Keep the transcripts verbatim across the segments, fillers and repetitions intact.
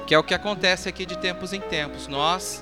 que é o que acontece aqui de tempos em tempos. Nós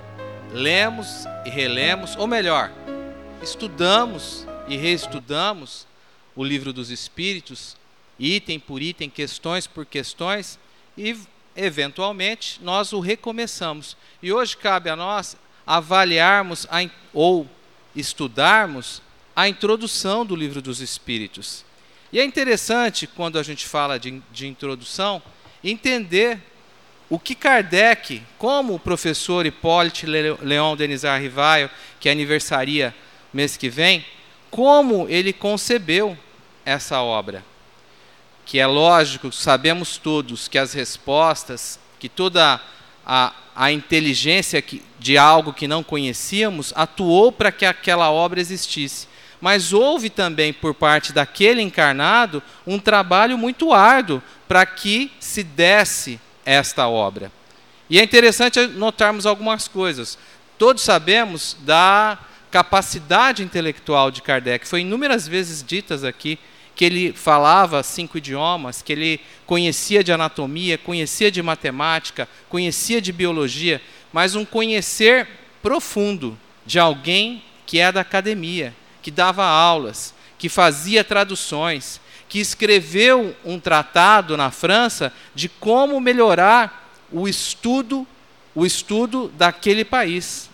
lemos e relemos, ou melhor, estudamos e reestudamos o Livro dos Espíritos, item por item, questões por questões, e eventualmente nós o recomeçamos. E hoje cabe a nós avaliarmos a, ou estudarmos a introdução do Livro dos Espíritos. E é interessante, quando a gente fala de, de introdução, entender o que Kardec, como o professor Hipólito Leon Denizar Rivaio, que aniversaria mês que vem, como ele concebeu essa obra. Que é lógico, sabemos todos que as respostas, que toda a, a inteligência que, de algo que não conhecíamos, atuou para que aquela obra existisse. Mas houve também, por parte daquele encarnado, um trabalho muito árduo para que se desse esta obra. E é interessante notarmos algumas coisas. Todos sabemos da capacidade intelectual de Kardec. Foi inúmeras vezes ditas aqui que ele falava cinco idiomas, que ele conhecia de anatomia, conhecia de matemática, conhecia de biologia, mas um conhecer profundo de alguém que é da academia, que dava aulas, que fazia traduções, que escreveu um tratado na França de como melhorar o estudo, o estudo daquele país,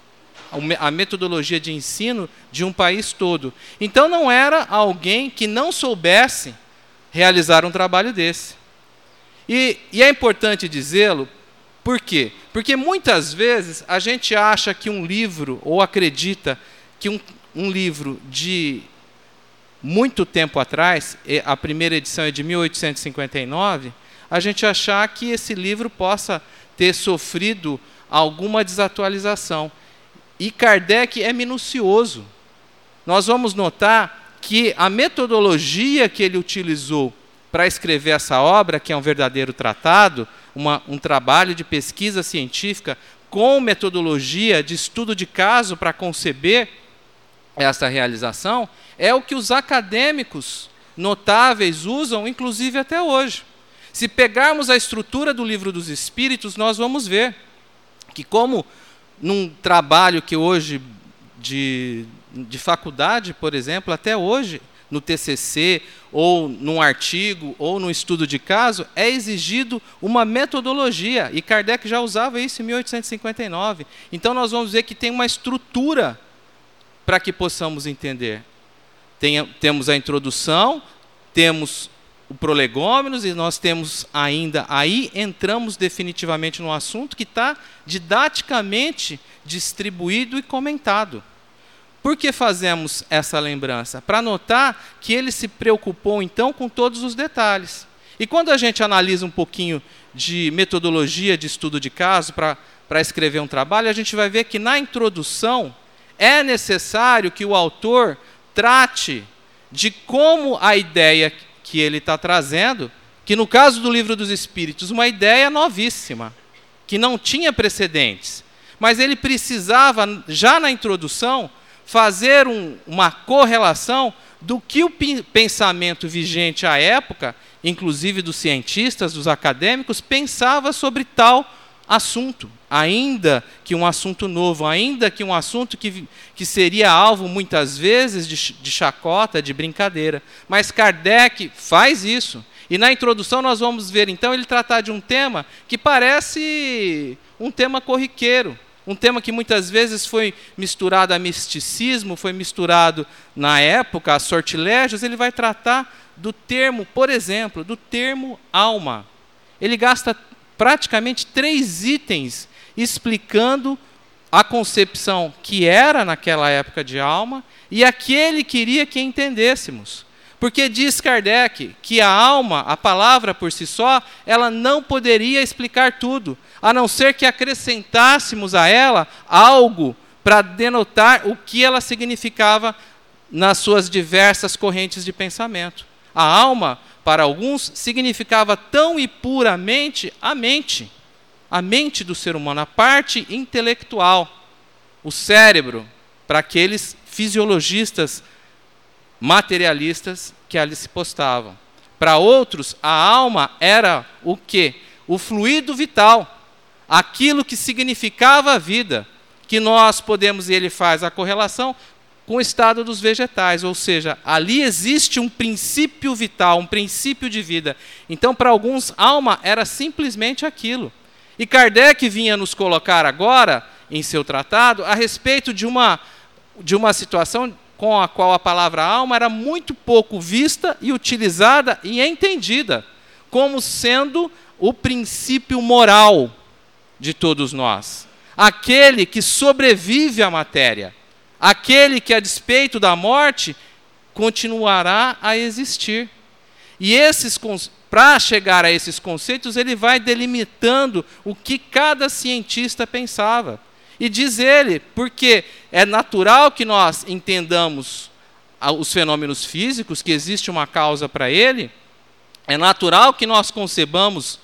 a metodologia de ensino de um país todo. Então não era alguém que não soubesse realizar um trabalho desse. E, e é importante dizê-lo, por quê? Porque muitas vezes a gente acha que um livro, ou acredita que um, um livro de muito tempo atrás, a primeira edição é de mil oitocentos e cinquenta e nove, a gente achar que esse livro possa ter sofrido alguma desatualização. E Kardec é minucioso. Nós vamos notar que a metodologia que ele utilizou para escrever essa obra, que é um verdadeiro tratado, uma, um trabalho de pesquisa científica com metodologia de estudo de caso para conceber essa realização, é o que os acadêmicos notáveis usam, inclusive até hoje. Se pegarmos a estrutura do Livro dos Espíritos, nós vamos ver que, como num trabalho que hoje, de, de faculdade, por exemplo, até hoje, no T C C, ou num artigo, ou num estudo de caso, é exigido uma metodologia, e Kardec já usava isso em mil oitocentos e cinquenta e nove. Então nós vamos ver que tem uma estrutura para que possamos entender. Tem, temos a introdução, temos o prolegômenos, e nós temos ainda, aí entramos definitivamente no assunto que está didaticamente distribuído e comentado. Por que fazemos essa lembrança? Para notar que ele se preocupou, então, com todos os detalhes. E quando a gente analisa um pouquinho de metodologia de estudo de caso para para escrever um trabalho, a gente vai ver que na introdução é necessário que o autor trate de como a ideia que ele está trazendo, que no caso do Livro dos Espíritos, uma ideia novíssima, que não tinha precedentes, mas ele precisava, já na introdução, fazer um, uma correlação do que o pensamento vigente à época, inclusive dos cientistas, dos acadêmicos, pensava sobre tal assunto, ainda que um assunto novo, ainda que um assunto que, que seria alvo, muitas vezes, de, de chacota, de brincadeira. Mas Kardec faz isso. E na introdução nós vamos ver, então, ele tratar de um tema que parece um tema corriqueiro, um tema que muitas vezes foi misturado a misticismo, foi misturado, na época, a sortilégios. Ele vai tratar do termo, por exemplo, do termo alma. Ele gasta praticamente três itens explicando a concepção que era naquela época de alma e a que ele queria que entendêssemos. Porque diz Kardec que a alma, a palavra por si só, ela não poderia explicar tudo, a não ser que acrescentássemos a ela algo para denotar o que ela significava nas suas diversas correntes de pensamento. A alma, para alguns, significava tão e puramente a mente, a mente do ser humano, a parte intelectual, o cérebro, para aqueles fisiologistas materialistas que ali se postavam. Para outros, a alma era o quê? o fluido vital, aquilo que significava a vida, que nós podemos, e ele faz a correlação com o estado dos vegetais, ou seja, ali existe um princípio vital, um princípio de vida. Então, para alguns, alma era simplesmente aquilo. E Kardec vinha nos colocar agora, em seu tratado, a respeito de uma, de uma situação com a qual a palavra alma era muito pouco vista e utilizada e entendida, como sendo o princípio moral de todos nós. Aquele que sobrevive à matéria. Aquele que, a despeito da morte, continuará a existir. E esses, para chegar a esses conceitos, ele vai delimitando o que cada cientista pensava. E diz ele, porque é natural que nós entendamos os fenômenos físicos, que existe uma causa para ele, é natural que nós concebamos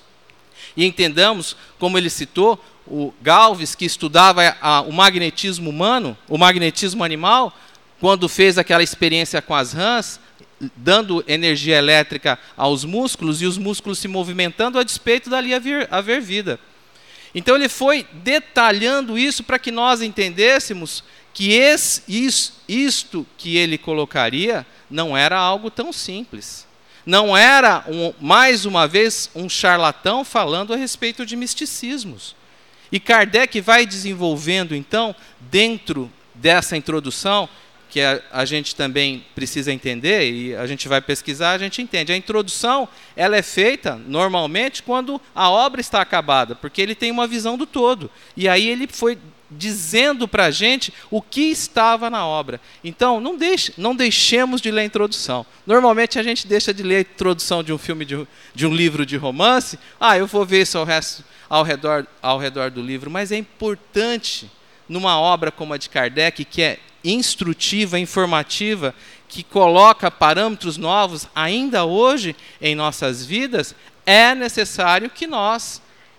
e entendamos, como ele citou, o Galvez, que estudava a, o magnetismo humano, o magnetismo animal, quando fez aquela experiência com as rãs, dando energia elétrica aos músculos e os músculos se movimentando a despeito dali haver, haver vida. Então ele foi detalhando isso para que nós entendêssemos que esse, isso, isto que ele colocaria não era algo tão simples. Não era, um, mais uma vez, um charlatão falando a respeito de misticismos. E Kardec vai desenvolvendo, então, dentro dessa introdução, que a, a gente também precisa entender, e a gente vai pesquisar, a gente entende. A introdução, ela é feita, normalmente, quando a obra está acabada, porque ele tem uma visão do todo. E aí ele foi dizendo para a gente o que estava na obra. Então, não, deixe, não deixemos de ler a introdução. Normalmente, a gente deixa de ler a introdução de um filme, de, de um livro de romance. Ah, eu vou ver isso ao resto... Ao redor, ao redor do livro, mas é importante, numa obra como a de Kardec, que é instrutiva, informativa, que coloca parâmetros novos ainda hoje em nossas vidas, é necessário que nós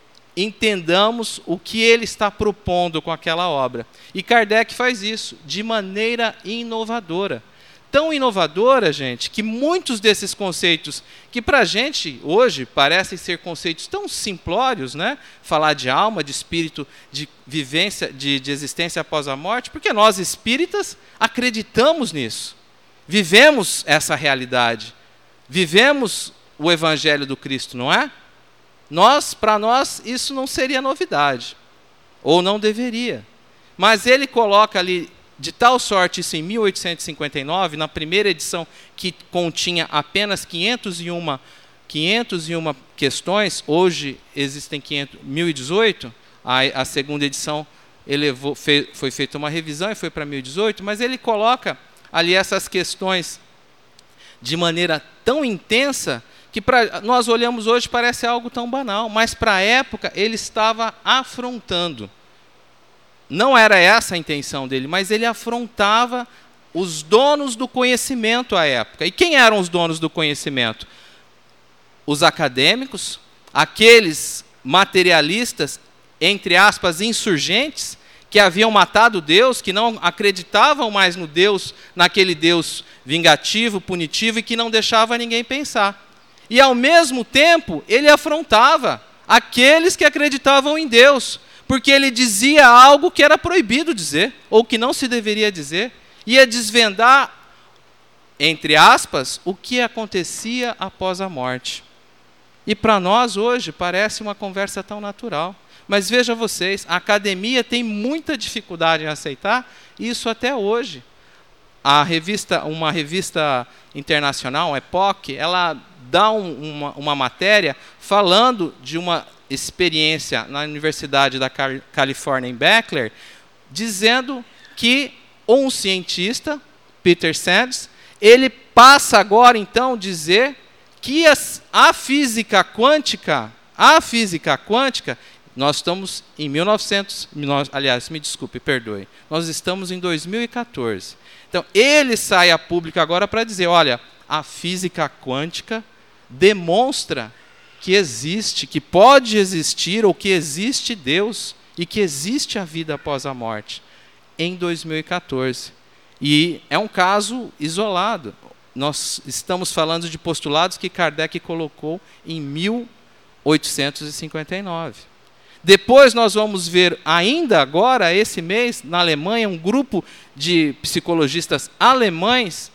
entendamos o que ele está propondo com aquela obra. E Kardec faz isso de maneira inovadora. Tão inovadora, gente, que muitos desses conceitos, que para a gente hoje parecem ser conceitos tão simplórios, né? Falar de alma, de espírito, de vivência, de, de existência após a morte, porque nós espíritas acreditamos nisso. Vivemos essa realidade. Vivemos o Evangelho do Cristo, não é? Nós, para nós, isso não seria novidade. Ou não deveria. Mas ele coloca ali, de tal sorte, isso em mil oitocentos e cinquenta e nove, na primeira edição, que continha apenas quinhentas e uma, quinhentas e uma questões, hoje existem quinhentos, mil e dezoito, a, a segunda edição elevou, fe, foi feita uma revisão e foi para mil e dezoito, mas ele coloca ali essas questões de maneira tão intensa que para nós olhamos hoje parece algo tão banal, mas para a época ele estava afrontando. Não era essa a intenção dele, mas ele afrontava os donos do conhecimento à época. E quem eram os donos do conhecimento? Os acadêmicos, aqueles materialistas, entre aspas, insurgentes, que haviam matado Deus, que não acreditavam mais no Deus, naquele Deus vingativo, punitivo, e que não deixava ninguém pensar. E, ao mesmo tempo, ele afrontava aqueles que acreditavam em Deus, porque ele dizia algo que era proibido dizer, ou que não se deveria dizer, ia desvendar, entre aspas, o que acontecia após a morte. E para nós hoje parece uma conversa tão natural. Mas veja vocês, a academia tem muita dificuldade em aceitar isso até hoje. A revista, uma revista internacional, a Epoch, ela dá um, uma, uma matéria falando de uma experiência na Universidade da Califórnia, em Berkeley, dizendo que um cientista, Peter Sands, ele passa agora, então, a dizer que a, a física quântica, a física quântica, nós estamos em mil e novecentos, nós, aliás, me desculpe, perdoe, nós estamos em dois mil e quatorze. Então, ele sai a público agora para dizer, olha, a física quântica demonstra que existe, que pode existir, ou que existe Deus, e que existe a vida após a morte, em dois mil e quatorze. E é um caso isolado. Nós estamos falando de postulados que Kardec colocou em mil oitocentos e cinquenta e nove. Depois nós vamos ver ainda agora, esse mês, na Alemanha, um grupo de psicologistas alemães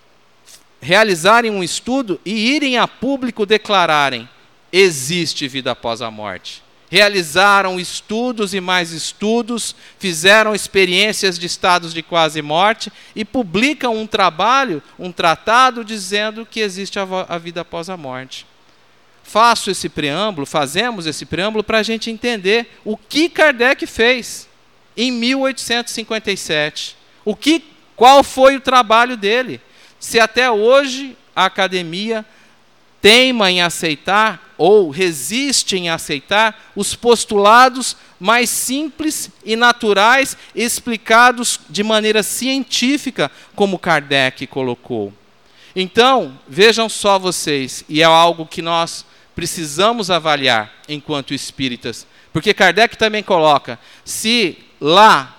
realizarem um estudo e irem a público declararem: existe vida após a morte. Realizaram estudos e mais estudos, fizeram experiências de estados de quase morte e publicam um trabalho, um tratado dizendo que existe a, a vida após a morte. Faço esse preâmbulo, fazemos esse preâmbulo para a gente entender o que Kardec fez em mil oitocentos e cinquenta e sete. O que, qual foi o trabalho dele? Se até hoje a academia teima em aceitar ou resiste em aceitar os postulados mais simples e naturais, explicados de maneira científica, como Kardec colocou. Então, vejam só vocês, e é algo que nós precisamos avaliar enquanto espíritas, porque Kardec também coloca, se lá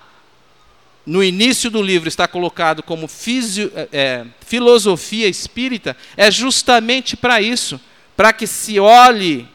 no início do livro está colocado como fisio, é, filosofia espírita, é justamente para isso, para que se olhe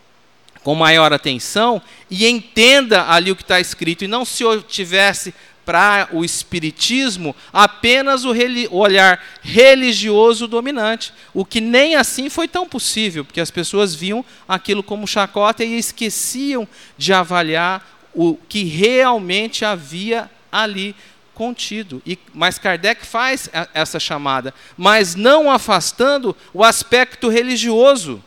com maior atenção e entenda ali o que está escrito, e não se tivesse para o espiritismo apenas o, o olhar religioso dominante, o que nem assim foi tão possível, porque as pessoas viam aquilo como chacota e esqueciam de avaliar o que realmente havia ali contido. E, mas Kardec faz essa chamada, mas não afastando o aspecto religioso,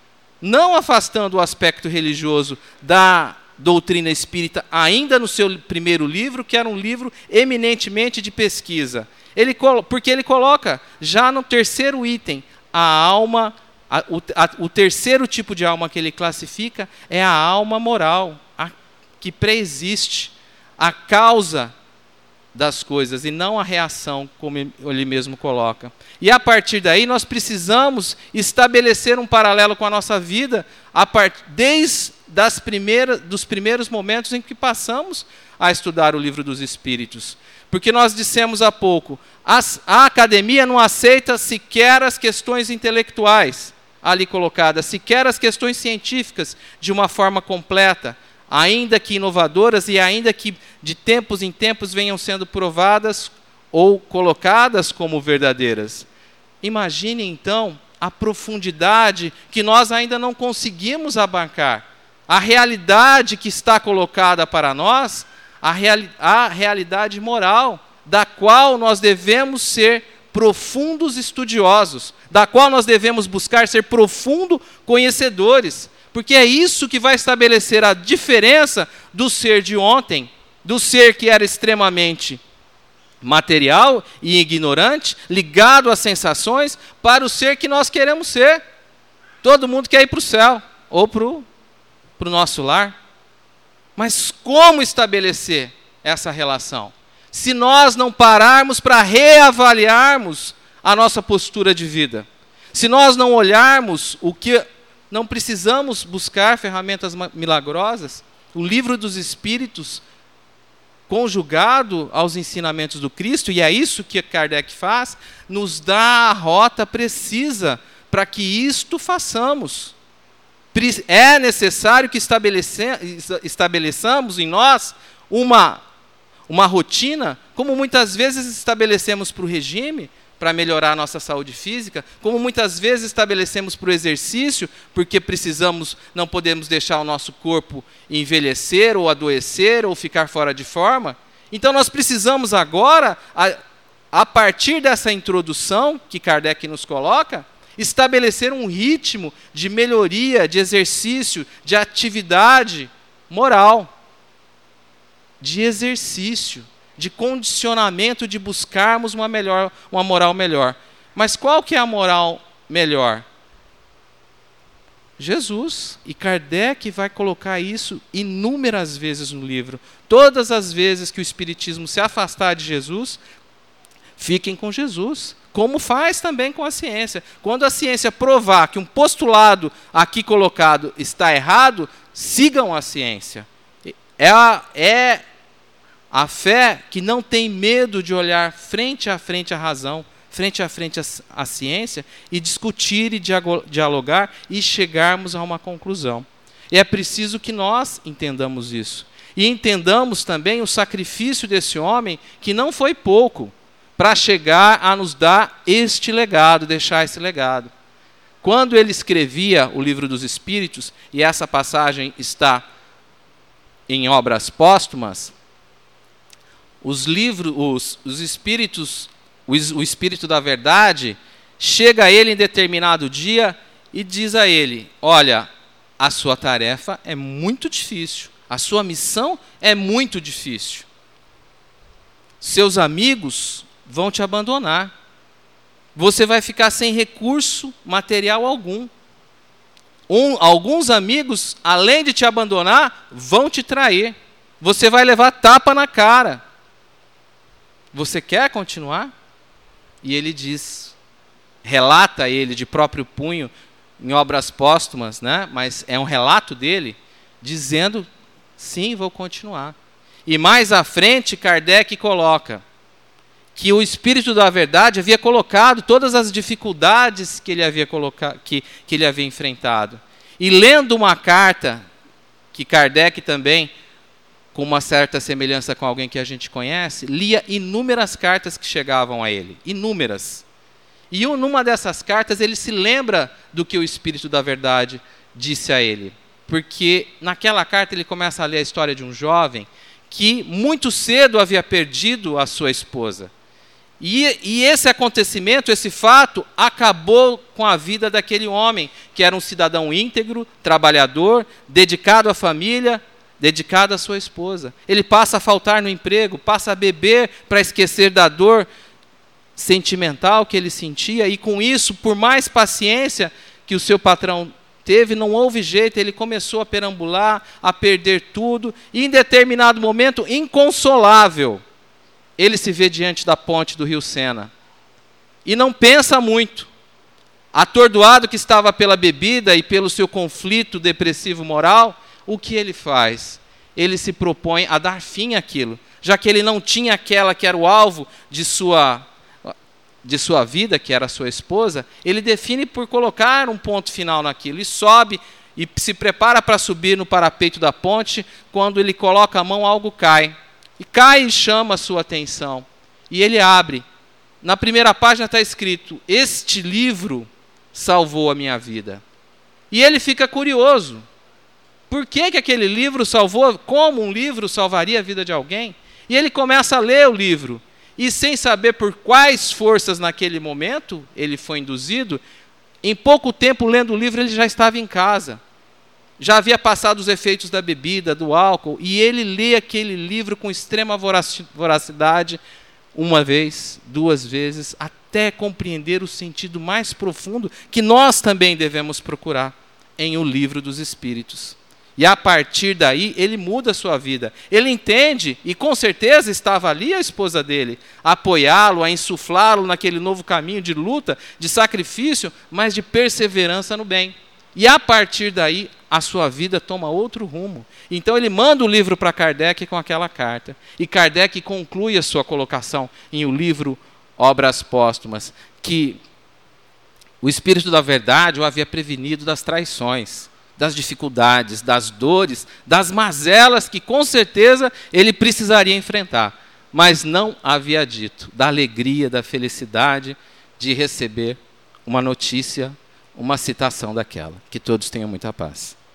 não afastando o aspecto religioso da doutrina espírita, ainda no seu primeiro livro, que era um livro eminentemente de pesquisa. Ele, porque ele coloca, já no terceiro item, a alma, a, o, a, o terceiro tipo de alma que ele classifica é a alma moral, a, que preexiste, a causa das coisas e não a reação, como ele mesmo coloca. E a partir daí nós precisamos estabelecer um paralelo com a nossa vida, a part... desde das primeiras, dos primeiros momentos em que passamos a estudar o Livro dos Espíritos. Porque nós dissemos há pouco, as, a academia não aceita sequer as questões intelectuais ali colocadas, sequer as questões científicas de uma forma completa, ainda que inovadoras e ainda que de tempos em tempos venham sendo provadas ou colocadas como verdadeiras. Imagine então a profundidade que nós ainda não conseguimos abarcar. A realidade que está colocada para nós, a, reali a realidade moral, da qual nós devemos ser profundos estudiosos, da qual nós devemos buscar ser profundos conhecedores, porque é isso que vai estabelecer a diferença do ser de ontem, do ser que era extremamente material e ignorante, ligado às sensações, para o ser que nós queremos ser. Todo mundo quer ir para o céu, ou para o para o nosso lar. Mas como estabelecer essa relação? Se nós não pararmos para reavaliarmos a nossa postura de vida, se nós não olharmos o que não precisamos buscar ferramentas milagrosas, o Livro dos Espíritos conjugado aos ensinamentos do Cristo, e é isso que Kardec faz, nos dá a rota precisa para que isto façamos. É necessário que estabeleçamos em nós uma, uma rotina, como muitas vezes estabelecemos para o regime, para melhorar a nossa saúde física, como muitas vezes estabelecemos para o exercício, porque precisamos, não podemos deixar o nosso corpo envelhecer, ou adoecer, ou ficar fora de forma. Então nós precisamos agora, a, a partir dessa introdução que Kardec nos coloca, estabelecer um ritmo de melhoria, de exercício, de atividade moral, de exercício, de condicionamento, de buscarmos uma, melhor, uma moral melhor. Mas qual que é a moral melhor? Jesus. E Kardec vai colocar isso inúmeras vezes no livro. Todas as vezes que o Espiritismo se afastar de Jesus, fiquem com Jesus. Como faz também com a ciência. Quando a ciência provar que um postulado aqui colocado está errado, sigam a ciência. É a, é a fé que não tem medo de olhar frente a frente à razão, frente a frente à ciência e discutir e dialogar e chegarmos a uma conclusão. E é preciso que nós entendamos isso. E entendamos também o sacrifício desse homem, que não foi pouco, para chegar a nos dar este legado, deixar esse legado. Quando ele escrevia o Livro dos Espíritos, e essa passagem está em Obras Póstumas, os livros, os, os espíritos, o, o Espírito da Verdade, chega a ele em determinado dia e diz a ele: olha, a sua tarefa é muito difícil, a sua missão é muito difícil. Seus amigos vão te abandonar. Você vai ficar sem recurso material algum. Um, alguns amigos, além de te abandonar, vão te trair. Você vai levar tapa na cara. Você quer continuar? E ele diz, relata ele de próprio punho, em Obras Póstumas, né? Mas é um relato dele, dizendo, sim, vou continuar. E mais à frente, Kardec coloca que o Espírito da Verdade havia colocado todas as dificuldades que ele havia, colocado, que, que ele havia enfrentado. E lendo uma carta, que Kardec também, com uma certa semelhança com alguém que a gente conhece, lia inúmeras cartas que chegavam a ele. Inúmeras. E numa dessas cartas ele se lembra do que o Espírito da Verdade disse a ele. Porque naquela carta ele começa a ler a história de um jovem que muito cedo havia perdido a sua esposa. E, e esse acontecimento, esse fato, acabou com a vida daquele homem, que era um cidadão íntegro, trabalhador, dedicado à família, dedicado à sua esposa. Ele passa a faltar no emprego, passa a beber para esquecer da dor sentimental que ele sentia, e com isso, por mais paciência que o seu patrão teve, não houve jeito, ele começou a perambular, a perder tudo, e em determinado momento, inconsolável, ele se vê diante da ponte do rio Sena. E não pensa muito. Atordoado que estava pela bebida e pelo seu conflito depressivo moral, o que ele faz? Ele se propõe a dar fim àquilo, já que ele não tinha aquela que era o alvo de sua, de sua vida, que era a sua esposa, ele define por colocar um ponto final naquilo, e sobe, e se prepara para subir no parapeito da ponte. Quando ele coloca a mão, algo cai. E cai e chama a sua atenção. E ele abre. Na primeira página está escrito: este livro salvou a minha vida. E ele fica curioso. Por que que aquele livro salvou? Como um livro salvaria a vida de alguém? E ele começa a ler o livro. E sem saber por quais forças naquele momento ele foi induzido, em pouco tempo lendo o livro ele já estava em casa. Já havia passado os efeitos da bebida, do álcool, e ele lê aquele livro com extrema voracidade, uma vez, duas vezes, até compreender o sentido mais profundo que nós também devemos procurar em O Livro dos Espíritos. E a partir daí, ele muda a sua vida. Ele entende, e com certeza estava ali a esposa dele, a apoiá-lo, a insuflá-lo naquele novo caminho de luta, de sacrifício, mas de perseverança no bem. E a partir daí, a sua vida toma outro rumo. Então ele manda o livro para Kardec com aquela carta. E Kardec conclui a sua colocação em o livro Obras Póstumas, que o Espírito da Verdade o havia prevenido das traições, das dificuldades, das dores, das mazelas que com certeza ele precisaria enfrentar. Mas não havia dito da alegria, da felicidade de receber uma notícia, uma citação daquela. Que todos tenham muita paz.